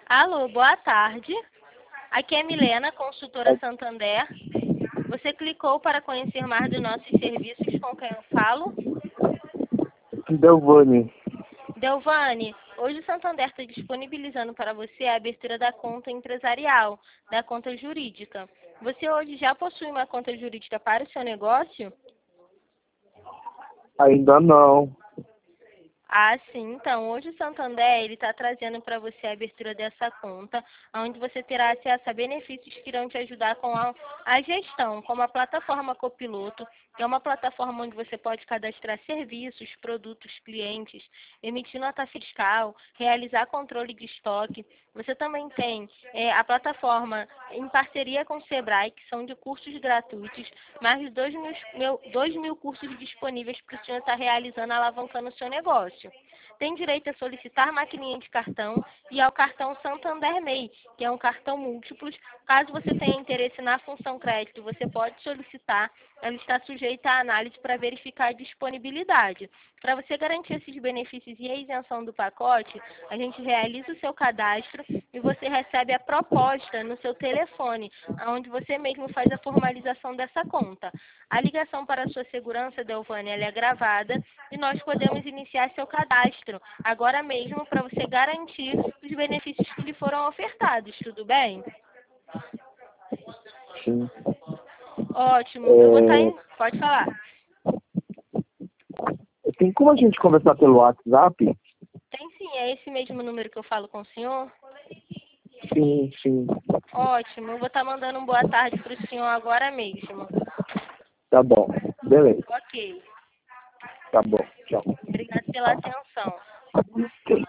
Alô, boa tarde. Aqui é Milena, consultora Santander. Você clicou para conhecer mais dos nossos serviços, com quem eu falo? Delvane. Delvane, hoje o Santander está disponibilizando para você a abertura da conta empresarial, da conta jurídica. Você hoje já possui uma conta jurídica para o seu negócio? Ainda não. Ah, sim. Então, hoje o Santander está trazendo para você a abertura dessa conta, onde você terá acesso a benefícios que irão te ajudar com a gestão, como a plataforma Copiloto, que é uma plataforma onde você pode cadastrar serviços, produtos, clientes, emitir nota fiscal, realizar controle de estoque. Você também tem a plataforma em parceria com o Sebrae, que são de cursos gratuitos, mais de 2.000 cursos disponíveis para o senhor estar realizando, alavancando o seu negócio. Tem direito a solicitar maquininha de cartão e ao cartão Santander MEI, que é um cartão múltiplos. Caso você tenha interesse na função crédito, você pode solicitar. Ela está sujeita à análise para verificar a disponibilidade. Para você garantir esses benefícios e a isenção do pacote, a gente realiza o seu cadastro e você recebe a proposta no seu telefone, onde você mesmo faz a formalização dessa conta. A ligação para a sua segurança, Delvane, ela é gravada e nós podemos iniciar seu cadastro agora mesmo para você garantir os benefícios que lhe foram ofertados, tudo bem? Sim. Ótimo. Eu vou estar em... Pode falar. Tem como a gente conversar pelo WhatsApp? Tem sim, é esse mesmo número que eu falo com o senhor? Sim, sim. Ótimo, eu vou estar mandando um boa tarde para o senhor agora mesmo. Tá bom. Beleza. Ok. Tá bom. Tchau. Obrigada pela atenção.